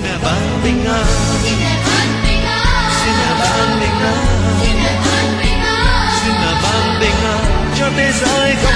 là bạn bình an, xin là bạn bình an, xin là bạn bình an cho thế giới.